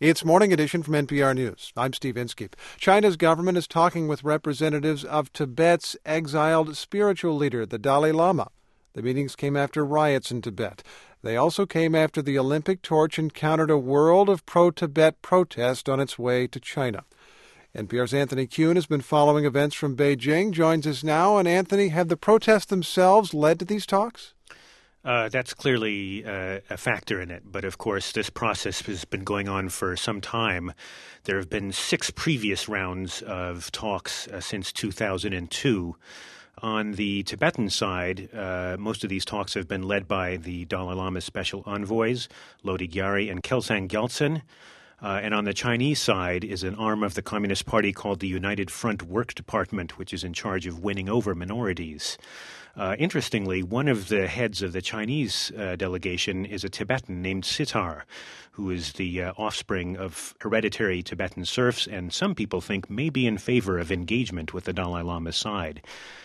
It's Morning Edition from NPR News. I'm Steve Inskeep. China's government is talking with representatives of Tibet's exiled spiritual leader, the Dalai Lama. The meetings came after riots in Tibet. They also came after the Olympic torch encountered a world of pro-Tibet protest on its way to China. NPR's Anthony Kuhn has been following events from Beijing, joins us now. And Anthony, have the protests themselves led to these talks? That's clearly a factor in it. But, of course, this process has been going on for some time. There have been 6 previous rounds of talks since 2002. On the Tibetan side, most of these talks have been led by the Dalai Lama's special envoys, Lodi Gyari and Kelsang Gyaltsen. And on the Chinese side is an arm of the Communist Party called the United Front Work Department, which is in charge of winning over minorities. Interestingly, one of the heads of the Chinese delegation is a Tibetan named Sitar, who is the offspring of hereditary Tibetan serfs, and some people think may be in favor of engagement with the Dalai Lama's side.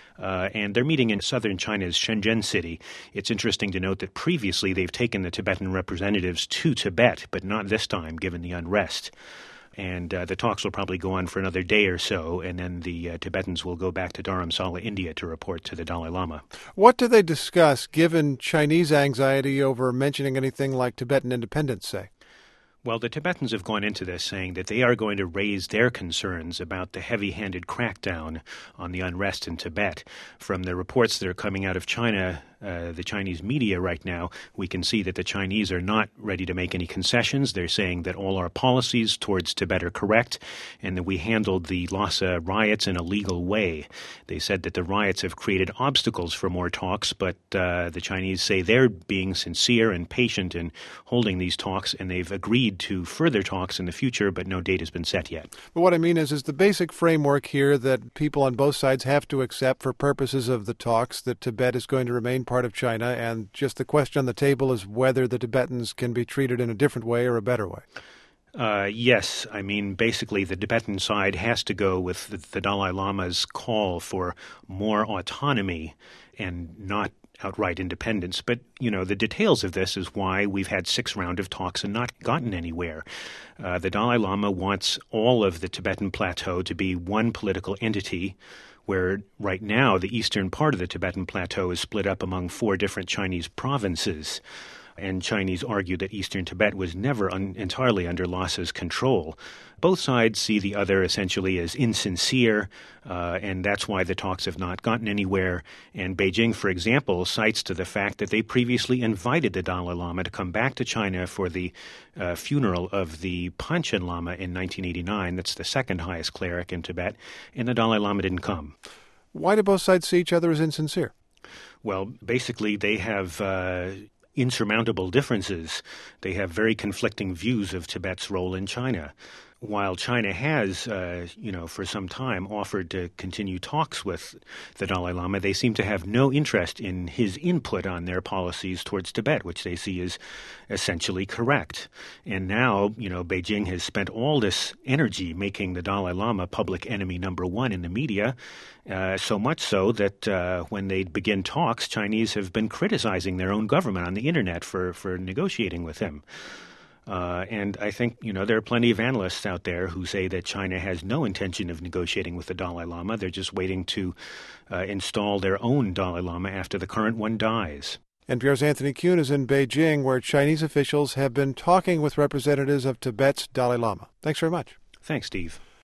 And they're meeting in southern China's Shenzhen city. It's interesting to note that previously they've taken the Tibetan representatives to Tibet, but not this time, given the unrest. And the talks will probably go on for another day or so, and then the Tibetans will go back to Dharamsala, India, to report to the Dalai Lama. What do they discuss, given Chinese anxiety over mentioning anything like Tibetan independence, say? Well, the Tibetans have gone into this saying that they are going to raise their concerns about the heavy-handed crackdown on the unrest in Tibet. From the reports that are coming out of China, the Chinese media right now, we can see that the Chinese are not ready to make any concessions. They're saying that all our policies towards Tibet are correct and that we handled the Lhasa riots in a legal way. They said that the riots have created obstacles for more talks, but the Chinese say they're being sincere and patient in holding these talks, and they've agreed to further talks in the future, but no date has been set yet. But what I mean is the basic framework here that people on both sides have to accept for purposes of the talks that Tibet is going to remain part of China, and just the question on the table is whether the Tibetans can be treated in a different way or a better way. Yes. I mean, basically, the Tibetan side has to go with the Dalai Lama's call for more autonomy and not outright independence. But, the details of this is why we've had 6 rounds of talks and not gotten anywhere. The Dalai Lama wants all of the Tibetan plateau to be one political entity, where right now the eastern part of the Tibetan plateau is split up among 4 different Chinese provinces. And Chinese argue that eastern Tibet was never entirely under Lhasa's control. Both sides see the other essentially as insincere, and that's why the talks have not gotten anywhere. And Beijing, for example, cites to the fact that they previously invited the Dalai Lama to come back to China for the funeral of the Panchen Lama in 1989. That's the second highest cleric in Tibet, and the Dalai Lama didn't come. Why do both sides see each other as insincere? Well, basically, they have insurmountable differences. They have very conflicting views of Tibet's role in China. While China has, for some time offered to continue talks with the Dalai Lama, they seem to have no interest in his input on their policies towards Tibet, which they see as essentially correct. And now, Beijing has spent all this energy making the Dalai Lama public enemy number 1 in the media, so much so that when they begin talks, Chinese have been criticizing their own government on the internet for negotiating with him. And I think, there are plenty of analysts out there who say that China has no intention of negotiating with the Dalai Lama. They're just waiting to install their own Dalai Lama after the current one dies. NPR's Anthony Kuhn is in Beijing, where Chinese officials have been talking with representatives of Tibet's Dalai Lama. Thanks very much. Thanks, Steve.